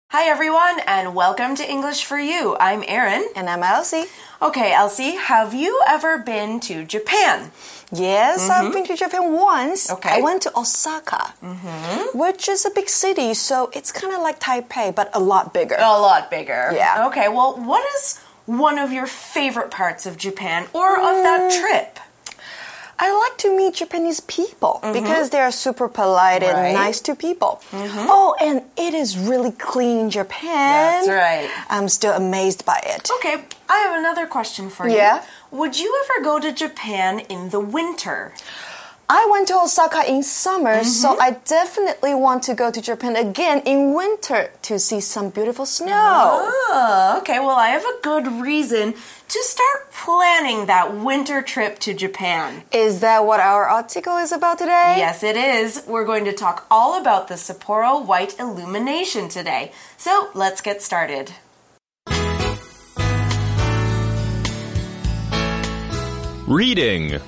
Hi everyone, and welcome to English for You. I'm Erin. And I'm Elsie. Okay, Elsie, have you ever been to Japan? Yes, I've been to Japan once. Okay. I went to Osaka, which is a big city, so it's kind of like Taipei, but a lot bigger. A lot bigger. Yeah. Okay, well, what is one of your favorite parts of Japan or of that trip? I like to meet Japanese people because they are super polite and nice to people. Oh, and it is really clean Japan. That's right. I'm still amazed by it. Okay, I have another question for you. Yeah? Would you ever go to Japan in the winter? I went to Osaka in summer, so I definitely want to go to Japan again in winter to see some beautiful snow. Oh, okay. Well, I have a good reason to start planning that winter trip to Japan. Is that what our article is about today? Yes, it is. We're going to talk all about the Sapporo White Illumination today. So let's get started. Reading.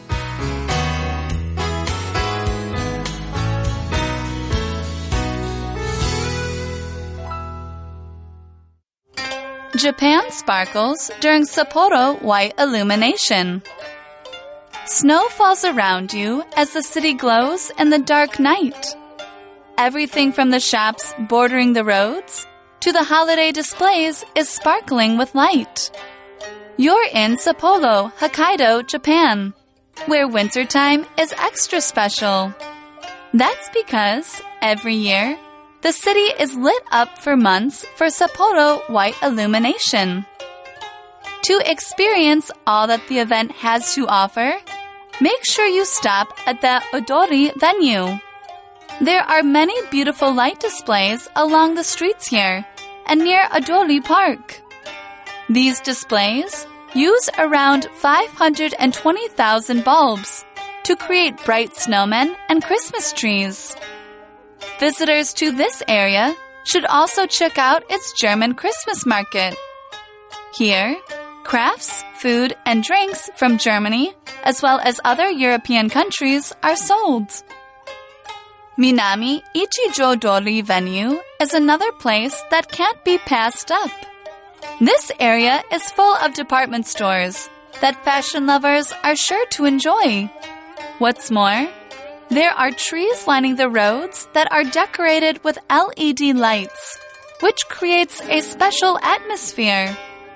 Japan sparkles during Sapporo White Illumination. Snow falls around you as the city glows in the dark night. Everything from the shops bordering the roads to the holiday displays is sparkling with light. You're in Sapporo, Hokkaido, Japan, where wintertime is extra special. That's because every year, the city is lit up for months for Sapporo White Illumination. To experience all that the event has to offer, make sure you stop at the Odori venue. There are many beautiful light displays along the streets here and near Odori Park. These displays use around 520,000 bulbs to create bright snowmen and Christmas trees. Visitors to this area should also check out its German Christmas market. Here, crafts, food, and drinks from Germany, as well as other European countries, are sold. Minami Ichijo-dori venue is another place that can't be passed up. This area is full of department stores that fashion lovers are sure to enjoy. What's more, there are trees lining the roads that are decorated with LED lights, which creates a special atmosphere.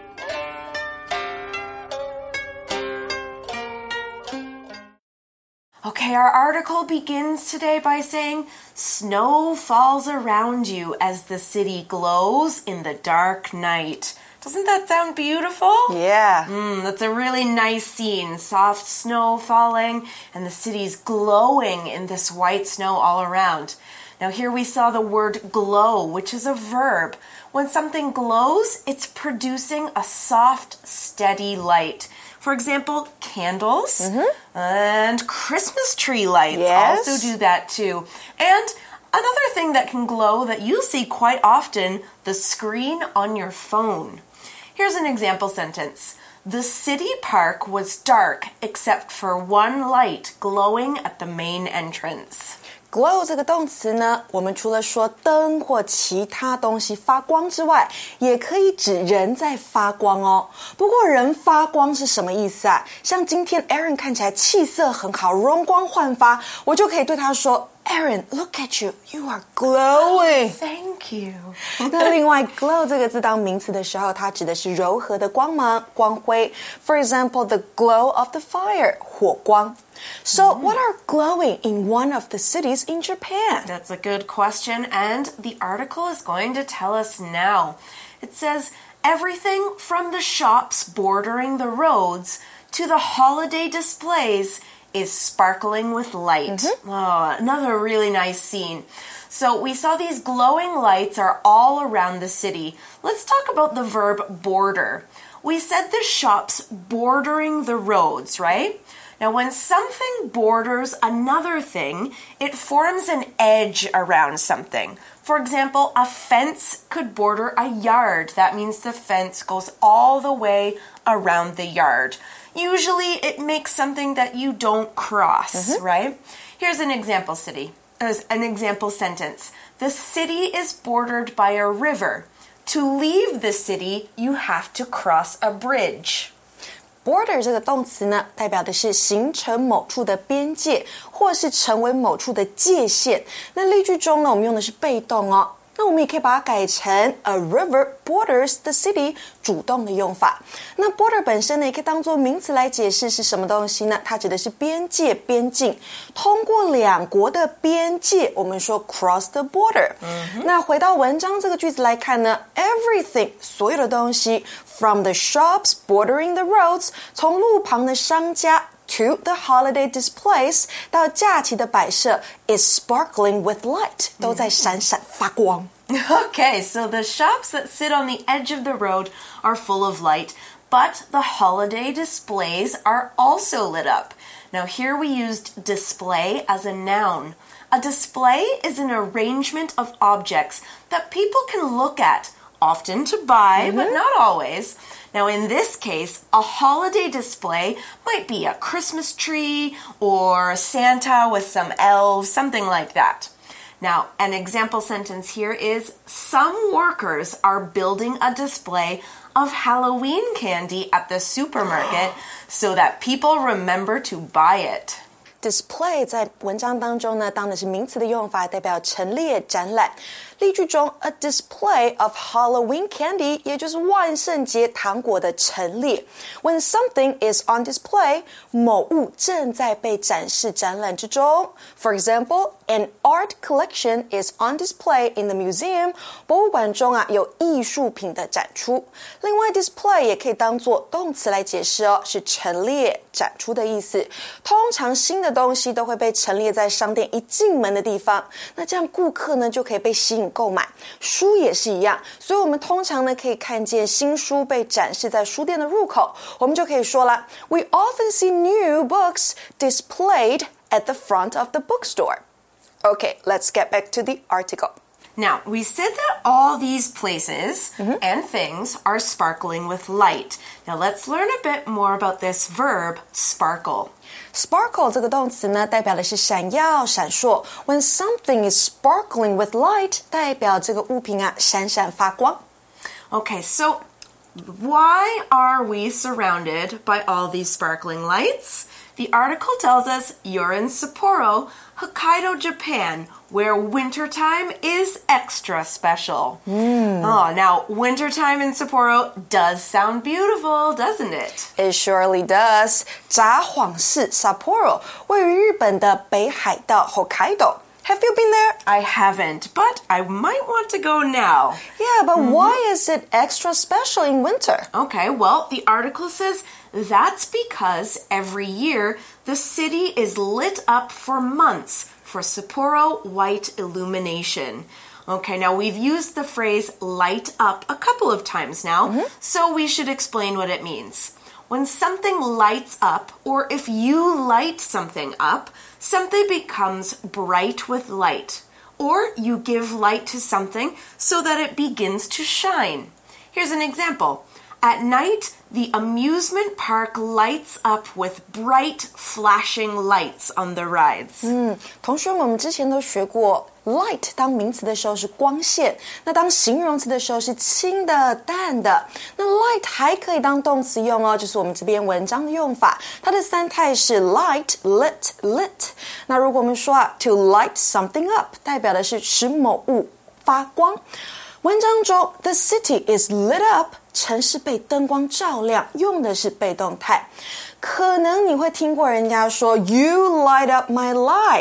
Okay, our article begins today by saying, snow falls around you as the city glows in the dark night. Doesn't that sound beautiful? Yeah. That's a really nice scene. Soft snow falling and the city's glowing in this white snow all around. Now here we saw the word glow, which is a verb. When something glows, it's producing a soft, steady light. For example, candles and Christmas tree lights also do that too. And another thing that can glow that you see quite often, the screen on your phone. Here's an example sentence. The city park was dark except for one light glowing at the main entrance. Glow 这个动词呢，我们除了说灯或其他东西发光之外，也可以指人在发光哦。不过人发光是什么意思啊？像今天 Erin 看起来气色很好，容光焕发，我就可以对他说 Erin, look at you, you are glowing. Thank you. 那另外 glow 这个字当名词的时候，它指的是柔和的光芒、光辉。For example, the glow of the fire, 火光。So, what are glowing in one of the cities in Japan? That's a good question, and the article is going to tell us now. It says, everything from the shops bordering the roads to the holiday displays is sparkling with light. Oh, another really nice scene. So we saw these glowing lights are all around the city. Let's talk about the verb border. We said the shops bordering the roads, right? Now, when something borders another thing, it forms an edge around something. For example, a fence could border a yard. That means the fence goes all the way around the yard. Usually, it makes something that you don't cross, right? Here's an example sentence. The city is bordered by a river. To leave the city, you have to cross a bridge. Border 这个动词呢，代表的是形成某处的边界，或是成为某处的界限。那例句中呢，我们用的是被动哦。那我们也可以把它改成 A river borders the city 主动的用法。那 border 本身呢，也可以当作名词来解释是什么东西呢？它指的是边界、边境。通过两国的边界，我们说 cross the border。那回到文章这个句子来看呢 ，everything 所有的东西 from the shops bordering the roads 从路旁的商家。To the holiday displays 到假期的摆设 is sparkling with light 都在闪闪发光。 Okay, so the shops that sit on the edge of the road are full of light, but the holiday displays are also lit up. Now here we used display as a noun. A display is an arrangement of objects that people can look at, often to buy, but not always. Now, in this case, a holiday display might be a Christmas tree or Santa with some elves, something like that. Now, an example sentence here is, some workers are building a display of Halloween candy at the supermarket so that people remember to buy it. Display 在文章当中呢，当的是名词的用法，代表陈列、展览。例句中 ，a display of Halloween candy， 也就是万圣节糖果的陈列。When something is on display， 某物正在被展示、展览之中。For example，an art collection is on display in the museum。博物馆中啊有艺术品的展出。另外 ，display 也可以当作动词来解释哦，是陈列、展出的意思。通常新的东西都会被陈列在商店一进门的地方，那这样顾客呢就可以被吸引购买。书也是一样，所以我们通常呢可以看见新书被展示在书店的入口，我们就可以说了 We often see new books displayed at the front of the bookstore. Okay, let's get back to the article. Now, we said that all these places and things are sparkling with light. Now, let's learn a bit more about this verb, sparkle. Sparkle 这个动词呢，代表的是闪耀、闪烁。When something is sparkling with light， 代表这个物品啊闪闪发光。 Okay, so why are we surrounded by all these sparkling lights? The article tells us you're in Sapporo, Hokkaido, Japan, where wintertime is extra special. Oh, now, wintertime in Sapporo does sound beautiful, doesn't it? It surely does. 札幌市 Sapporo 位于日本的北海道 Hokkaido. Have you been there? I haven't, but I might want to go now. Yeah, but why is it extra special in winter? Okay, well, the article says that's because every year the city is lit up for months for Sapporo white illumination. Okay, now we've used the phrase light up a couple of times now, so we should explain what it means. When something lights up, or if you light something up, something becomes bright with light. Or you give light to something so that it begins to shine. Here's an example. At night, the amusement park lights up with bright flashing lights on the rides. 同学们，我们之前都学过 light 当名词的时候是光线，那当形容词的时候是轻的、淡的。那 light 还可以当动词用哦，就是我们这边文章的用法。它的三态是 light, lit, lit。那如果我们说to light something up， 代表的是使某物发光。文章中 the city is lit up， 城市被灯光照亮，用的是被动态。可能你会听过人家说 You light up my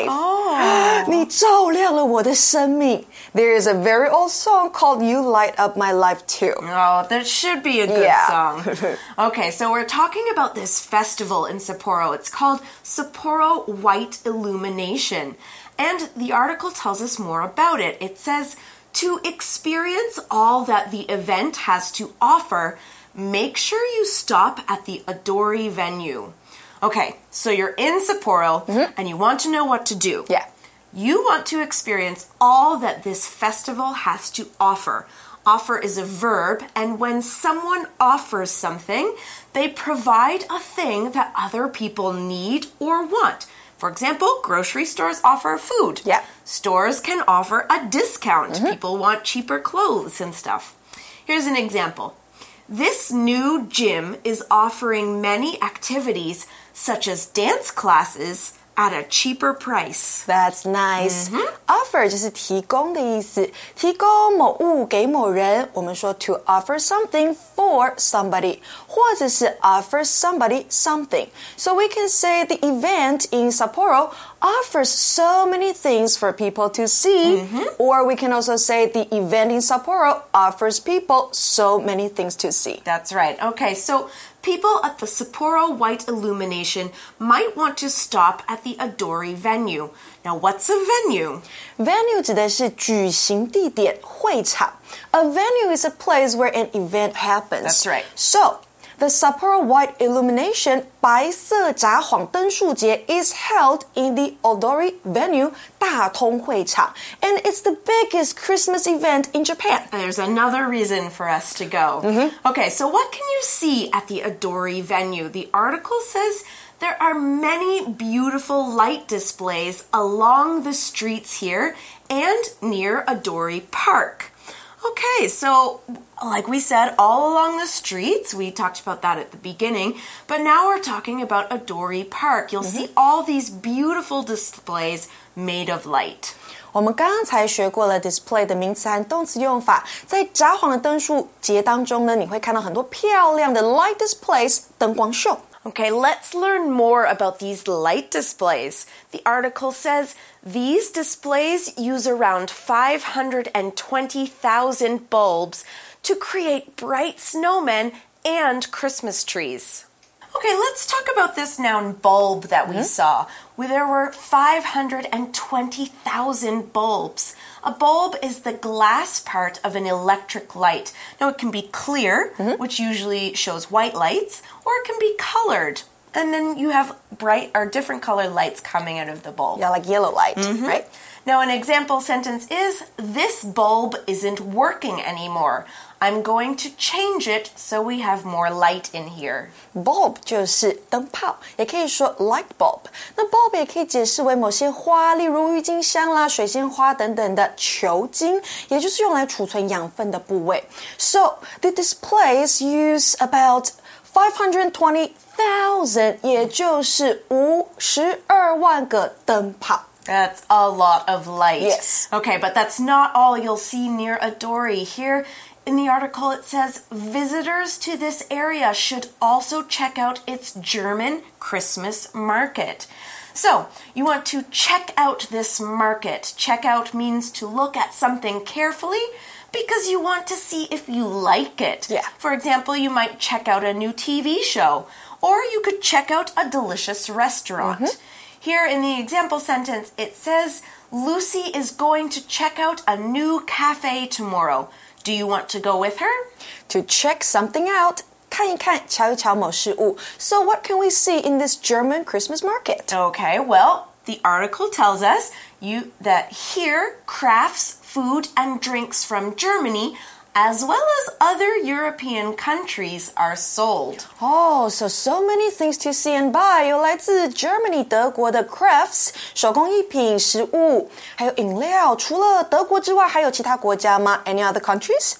life， 你照亮了我的生命。There is a very old song called You Light Up My Life Too. Oh, that should be a good song. Okay, so we're talking about this festival in Sapporo. It's called Sapporo White Illumination. And the article tells us more about it. It says, to experience all that the event has to offer, make sure you stop at the Adori venue. Okay, so you're in Sapporo and you want to know what to do. Yeah. You want to experience all that this festival has to offer. Offer is a verb, and when someone offers something, they provide a thing that other people need or want. For example, grocery stores offer food. Yeah. Stores can offer a discount. People want cheaper clothes and stuff. Here's an example. This new gym is offering many activities such as dance classes at a cheaper price. That's nice. Offer 就是提供的意思，提供某物给某人，我们说 to offer something for somebody， 或者是 offer somebody something. So we can say the event in Sapporo offers so many things for people to see, or we can also say the event in Sapporo offers people so many things to see. That's right. Okay, so people at the Sapporo White Illumination might want to stop at the Adori venue. Now, what's a venue? Venue 指的是举行地点，会场。A venue is a place where an event happens. That's right. So, the Sapporo White Illumination 白色札幌灯束节 is held in the Odori venue 大通会场, and it's the biggest Christmas event in Japan. There's another reason for us to go. Okay, so what can you see at the Adori venue? The article says there are many beautiful light displays along the streets here and near Adori Park. Okay, so like we said, all along the streets, we talked about that at the beginning, but now we're talking about Adori Park. You'll see all these beautiful displays made of light. 我们刚才学过了 display 的名词和动词用法，在札幌的灯束节当中呢，你会看到很多漂亮的 light displays 灯光秀。 Okay, let's learn more about these light displays. The article says these displays use around 520,000 bulbs to create bright snowmen and Christmas trees. Okay, let's talk about this noun bulb that we saw. There were 520,000 bulbs. A bulb is the glass part of an electric light. Now, it can be clear, which usually shows white lights, or it can be colored. And then you have bright or different colored lights coming out of the bulb. Yeah, like yellow light, right? Now, an example sentence is, this bulb isn't working anymore. I'm going to change it so we have more light in here. Bulb 就是灯泡，也可以说 light bulb. 那 bulb 也可以解释为某些花，例如郁金香啦、水仙花等等的球茎，也就是用来储存养分的部位。So the displays use about 520,000, 也就是52万个灯泡。 That's a lot of light. Yes. Okay, but that's not all you'll see near Adori. Here in the article, it says visitors to this area should also check out its German Christmas market. So, you want to check out this market. Check out means to look at something carefully because you want to see if you like it. Yeah. For example, you might check out a new TV show, or you could check out a delicious restaurant. Here in the example sentence, it says, Lucy is going to check out a new cafe tomorrow. Do you want to go with her? To check something out, 看一看，瞧一瞧某事物。So what can we see in this German Christmas market? Okay, well, the article tells us that here crafts, food, and drinks from Germany as well as other European countries are sold. Oh, so many things to see and buy. 有来自 Germany 德国的 crafts 手工艺品、食物，还有饮料。除了德国之外，还有其他国家吗？ Any other countries?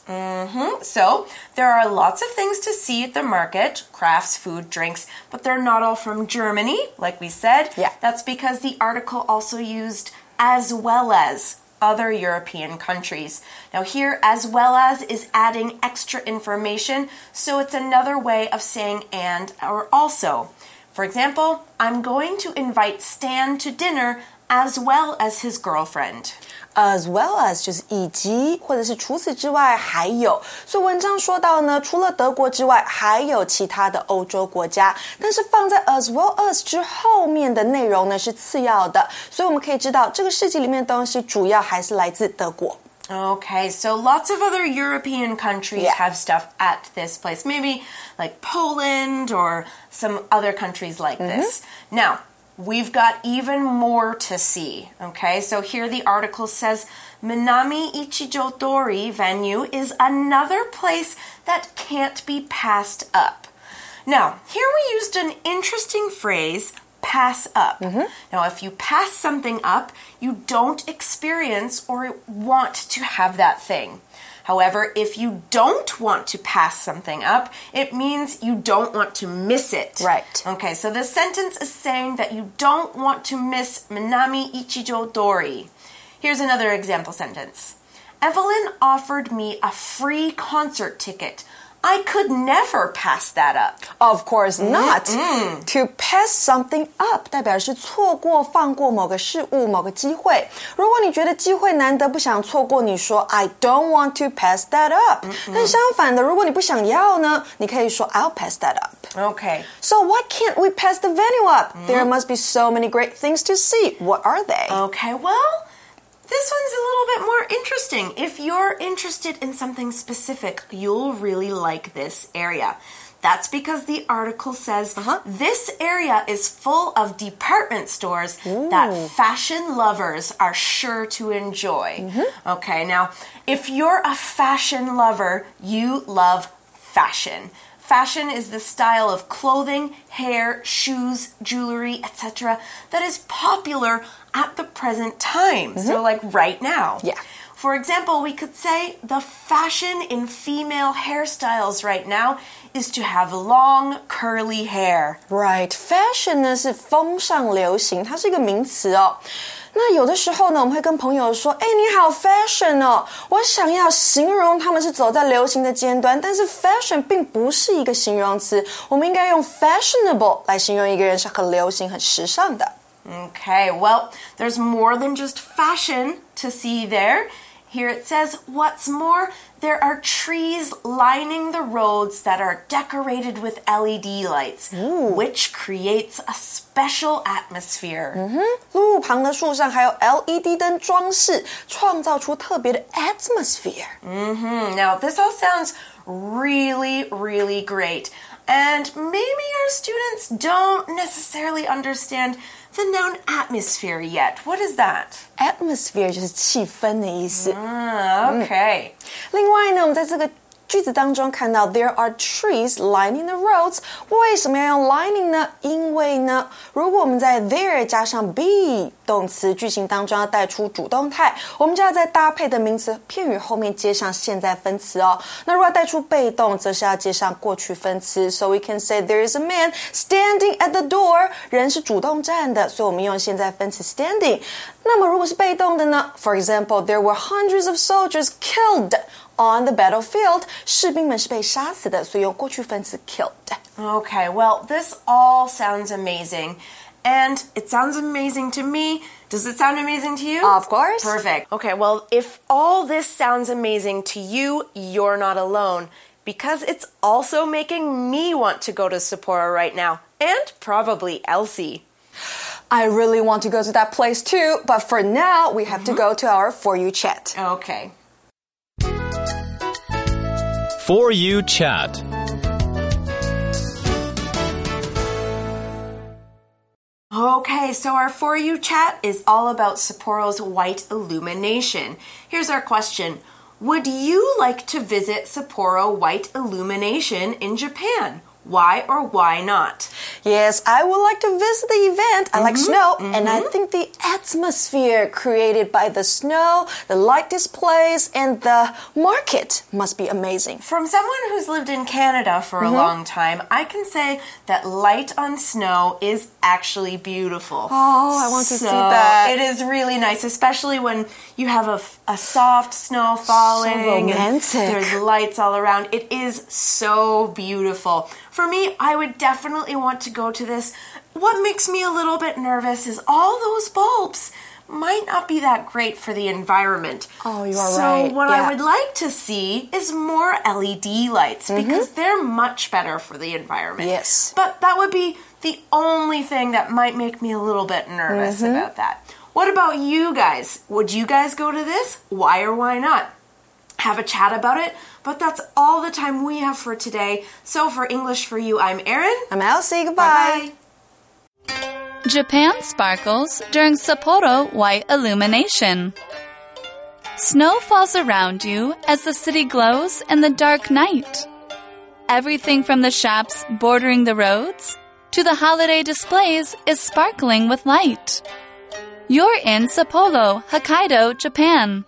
So, there are lots of things to see at the market, crafts, food, drinks, but they're not all from Germany, like we said. Yeah. That's because the article also used as well as other European countries. Now here, as well as is adding extra information, so it's another way of saying and or also. For example, I'm going to invite Stan to dinner as well as his girlfriend. As well as 就是以及或者是除此之外还有，所以文章说到呢，除了德国之外，还有其他的欧洲国家，但是放在 as well as 之后面的内容呢是次要的，所以我们可以知道这个市集里面的东西主要还是来自德国。 Okay, so lots of other European countries have stuff at this place, maybe like Poland or some other countries like this. Now, we've got even more to see, okay? So here the article says, Minami Ichijo-dori venue is another place that can't be passed up. Now, here we used an interesting phrase, pass up. Now, if you pass something up, you don't experience or want to have that thing. However, if you don't want to pass something up, it means you don't want to miss it. Right. Okay, so this sentence is saying that you don't want to miss Minami Ichijo Dori. Here's another example sentence. Evelyn offered me a free concert ticket. I could never pass that up. Of course not. To pass something up 代表是错过、放过某个事物、某个机会。如果你觉得机会难得不想错过，你说 I don't want to pass that up. 但相反的，如果你不想要呢，你可以说 I'll pass that up. Okay. So why can't we pass the venue up? There must be so many great things to see. What are they? Okay, well, this one's a little bit more interesting. If you're interested in something specific, you'll really like this area. That's because the article says this area is full of department stores that fashion lovers are sure to enjoy. Okay, now, if you're a fashion lover, you love fashion. Fashion is the style of clothing, hair, shoes, jewelry, etc. that is popular at the present time. So like right now. Yeah. For example, we could say the fashion in female hairstyles right now is to have long, curly hair. Right. Fashion 呢是风尚流行，它是一个名词哦。那有的时候呢，我们会跟朋友说：“哎，你好 fashion 哦！”我想要形容他们是走在流行的尖端，但是 fashion 并不是一个形容词，我们应该用 fashionable 来形容一个人是很流行、很时尚的。 Okay, well, there's more than just fashion to see there. Here it says, what's more, there are trees lining the roads that are decorated with LED lights, which creates a special atmosphere. 路旁的树上还有 LED 灯装饰，创造出特别的 atmosphere. Now, this all sounds really, really great. And maybe our students don't necessarily understand the noun atmosphere yet. What is that? Atmosphere 就是气氛的意思。 Okay. 另外呢，我们在这个句子当中看到 there are trees lining the roads。为什么要用 lining 呢？因为呢，如果我们在 there 加上 be 动词，句型当中要带出主动态，我们就要在搭配的名词片语后面接上现在分词哦。那如果要带出被动，则是要接上过去分词。So we can say there is a man standing at the door。人是主动站的，所以我们用现在分词 standing。那么如果是被动的呢 ？For example, there were hundreds of soldiers killed on the battlefield. 士兵们是被杀死的，所以用过去分词 killed. Okay, well, this all sounds amazing. And it sounds amazing to me. Does it sound amazing to you? Of course. Perfect. Okay, well, if all this sounds amazing to you, you're not alone. Because it's also making me want to go to Sapporo right now. And probably Elsie. I really want to go to that place too, but for now, we have to go to our For You chat. Okay. For You chat. Okay, so our For You chat is all about Sapporo's white illumination. Here's our question. Would you like to visit Sapporo White Illumination in Japan? Why or why not? Yes, I would like to visit the event. I like snow, and I think the atmosphere created by the snow, the light displays, and the market must be amazing. From someone who's lived in Canada for a long time, I can say that light on snow is actually beautiful. Oh, I want to see that. It is really nice, especially when you have a soft snow falling. So romantic. And there's lights all around. It is so beautiful. For me, I would definitely want to go to this. What makes me a little bit nervous is all those bulbs might not be that great for the environment. Oh, you are right. So what I would like to see is more LED lights because they're much better for the environment. Yes. But that would be the only thing that might make me a little bit nervous about that. What about you guys? Would you guys go to this? Why or why not? Have a chat about it. But that's all the time we have for today. So for English for You, I'm Erin. I'm Elsie. Goodbye. Bye-bye. Japan sparkles during Sapporo White Illumination. Snow falls around you as the city glows in the dark night. Everything from the shops bordering the roads to the holiday displays is sparkling with light. You're in Sapporo, Hokkaido, Japan.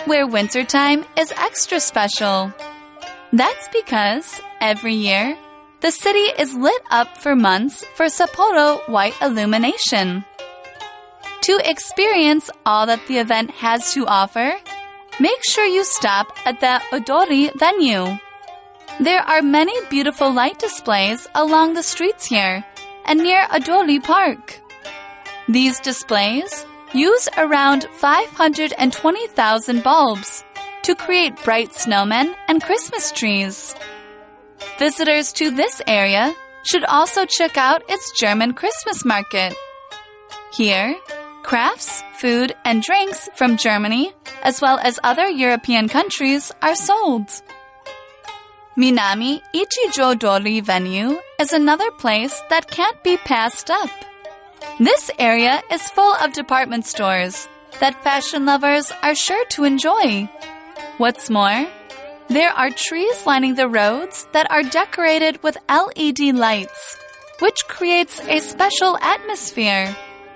where wintertime is extra special. That's because every year, the city is lit up for months for Sapporo White Illumination. To experience all that the event has to offer, make sure you stop at the Odori venue. There are many beautiful light displays along the streets here and near Odori Park. These displays use around 520,000 bulbs to create bright snowmen and Christmas trees. Visitors to this area should also check out its German Christmas market. Here, crafts, food, and drinks from Germany, as well as other European countries, are sold. Minami Ichijo-dori venue is another place that can't be passed up. This area is full of department stores that fashion lovers are sure to enjoy. What's more, there are trees lining the roads that are decorated with LED lights, which creates a special atmosphere.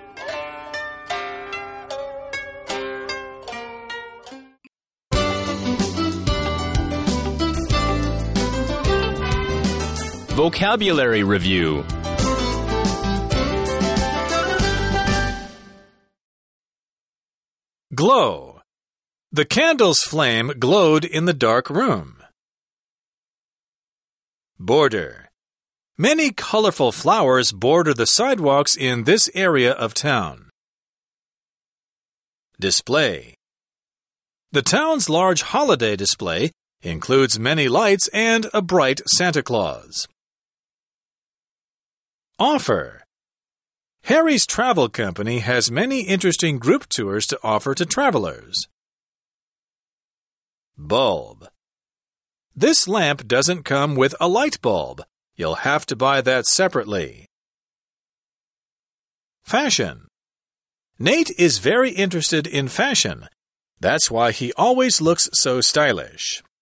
Vocabulary Review. Glow. The candle's flame glowed in the dark room. Border. Many colorful flowers border the sidewalks in this area of town. Display. The town's large holiday display includes many lights and a bright Santa Claus. Offer. Harry's travel company has many interesting group tours to offer to travelers. Bulb. This lamp doesn't come with a light bulb. You'll have to buy that separately. Fashion. Nate is very interested in fashion. That's why he always looks so stylish.